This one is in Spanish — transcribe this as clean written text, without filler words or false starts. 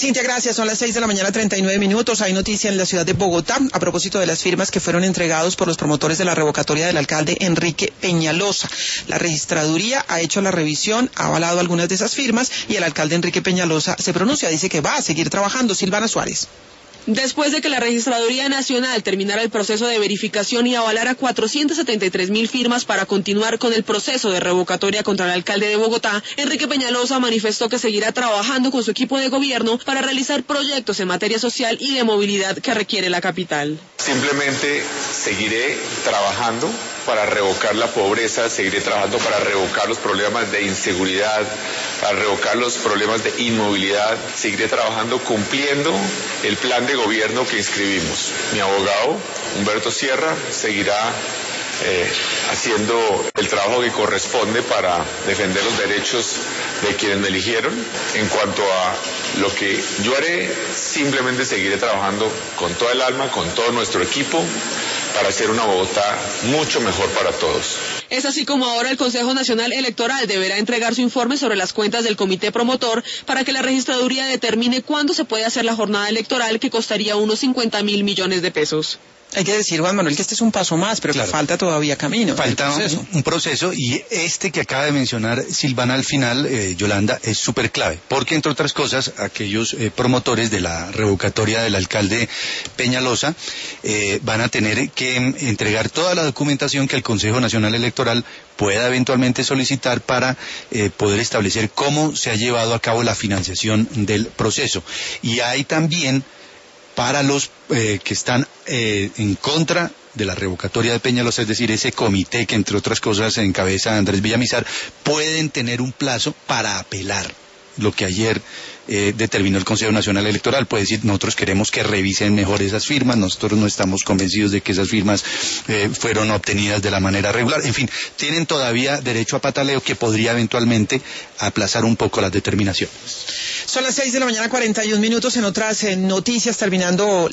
Cintia, gracias. Son las 6:39 a.m. Hay noticia en la ciudad de Bogotá a propósito de las firmas que fueron entregados por los promotores de la revocatoria del alcalde Enrique Peñalosa. La registraduría ha hecho la revisión, ha avalado algunas de esas firmas y el alcalde Enrique Peñalosa se pronuncia, dice que va a seguir trabajando. Silvana Suárez. Después de que la Registraduría Nacional terminara el proceso de verificación y avalara 473.000 firmas para continuar con el proceso de revocatoria contra el alcalde de Bogotá, Enrique Peñalosa manifestó que seguirá trabajando con su equipo de gobierno para realizar proyectos en materia social y de movilidad que requiere la capital. Simplemente seguiré trabajando para revocar la pobreza, seguiré trabajando para revocar los problemas de inseguridad, para revocar los problemas de inmovilidad, seguiré trabajando cumpliendo el plan de gobierno que inscribimos. Mi abogado, Humberto Sierra, seguirá haciendo el trabajo que corresponde para defender los derechos de quienes me eligieron. En cuanto a lo que yo haré, simplemente seguiré trabajando con toda el alma, con todo nuestro equipo, para hacer una Bogotá mucho mejor para todos. Es así como ahora el Consejo Nacional Electoral deberá entregar su informe sobre las cuentas del comité promotor para que la registraduría determine cuándo se puede hacer la jornada electoral, que costaría unos 50.000 millones de pesos. Hay que decir, Juan Manuel, que este es un paso más, pero claro, que falta todavía camino. Falta un proceso, y este que acaba de mencionar Silvana al final, Yolanda, es súper clave, porque entre otras cosas, aquellos promotores de la revocatoria del alcalde Peñalosa van a tener que entregar toda la documentación que el Consejo Nacional Electoral pueda eventualmente solicitar para poder establecer cómo se ha llevado a cabo la financiación del proceso. Y hay también, para los que están en contra de la revocatoria de Peñalosa, es decir, ese comité que entre otras cosas encabeza Andrés Villamizar, pueden tener un plazo para apelar lo que ayer determinó el Consejo Nacional Electoral. Puede decir, nosotros queremos que revisen mejor esas firmas, nosotros no estamos convencidos de que esas firmas fueron obtenidas de la manera regular. En fin, tienen todavía derecho a pataleo que podría eventualmente aplazar un poco las determinaciones. Son las 6:41 a.m. En otras noticias, terminando